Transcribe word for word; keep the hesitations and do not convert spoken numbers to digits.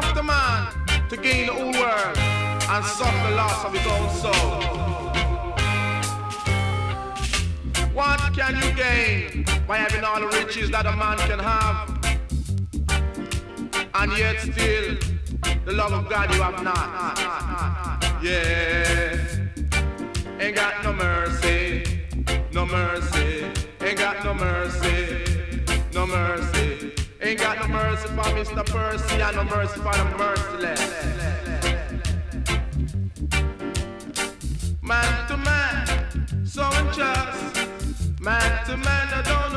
after man to gain the whole world and suffer the loss of his own soul. What can you gain by having all the riches that a man can have, and yet still the love of God you have not? Yeah, ain't got no mercy, no mercy, ain't got no mercy, no mercy, ain't got no mercy for Mister Percy and no mercy for the merciless. Man to man, so unjust. Man to man, I don't